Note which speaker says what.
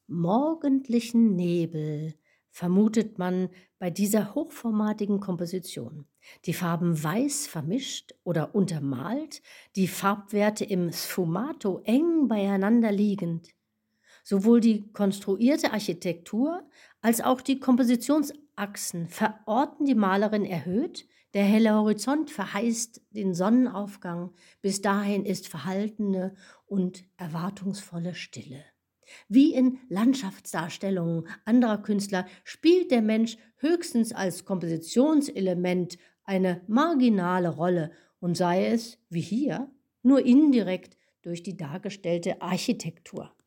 Speaker 1: Morgendlichen Nebel vermutet man bei dieser hochformatigen Komposition. Die Farben weiß vermischt oder untermalt, die Farbwerte im Sfumato eng beieinander liegend. Sowohl die konstruierte Architektur als auch die Kompositionsachsen verorten die Malerin erhöht, der helle Horizont verheißt den Sonnenaufgang, bis dahin ist verhaltene und erwartungsvolle Stille. Wie in Landschaftsdarstellungen anderer Künstler spielt der Mensch höchstens als Kompositionselement eine marginale Rolle und sei es, wie hier, nur indirekt durch die dargestellte Architektur.